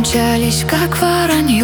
мчались, как воронье.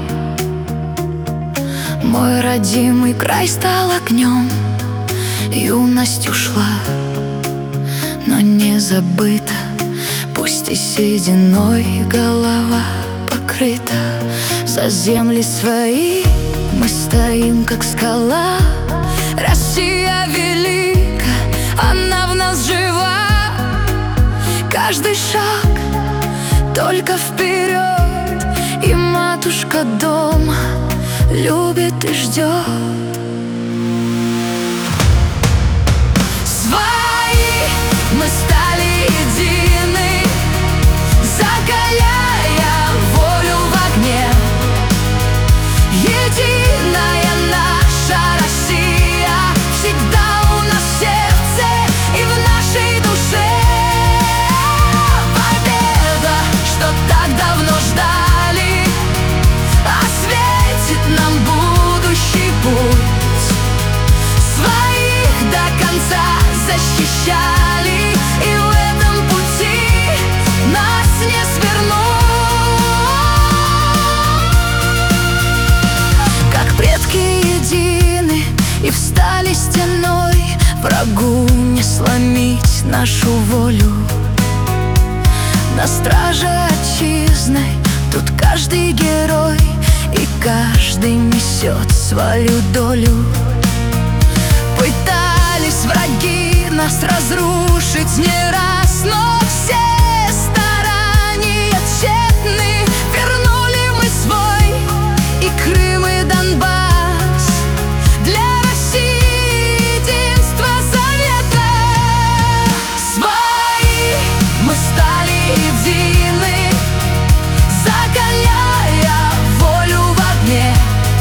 Мой родимый край стал огнем. Юность ушла, но не забыта. Пусть и сединой голова покрыта. За земли свои мы стоим, как скала. Россия велика, она в нас жива. Каждый шаг только вперед, и матушка дома любит и ждет. Свои мы стали едины, закаляя волю в огне. Единая наша Россия всегда у нас в сердце и в нашей душе. Победа, что так давно ждали, осветит нам будущий путь. Своих до конца защищали, и в этом пути нас не свернуть. Как предки едины и встали стеной, врагу не сломить нашу волю. На страже отчизны тут каждый герой, и каждый несет свою долю. Пытались враги нас разрушить не раз, но все старания тщетны. Вернули мы свой и Крым, и Донбасс для России единства завета. Свои мы стали едины, закаляя волю в огне.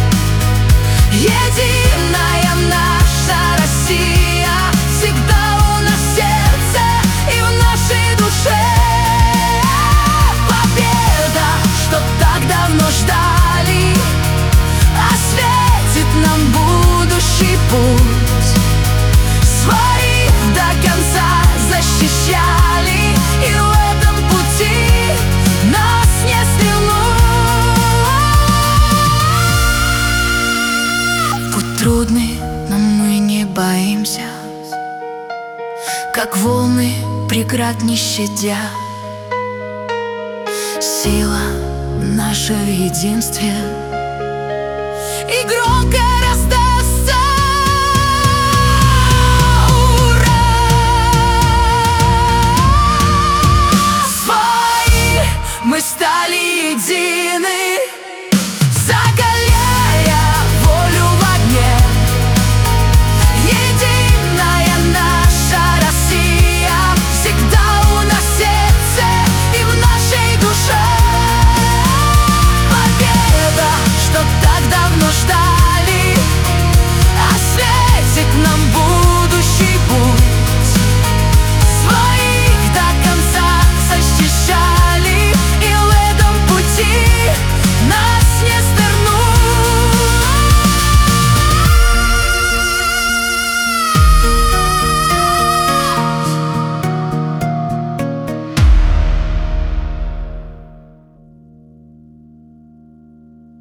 Единая наша Россия всегда у нас в сердце и в нашей душе. Победа, что так давно ждали, осветит нам будущий путь. Своих до конца защищали, и в этом пути нас не свернуть. Путь трудный, но мы не боимся, как волны преград не щадя. Сила в нашем единстве, и громко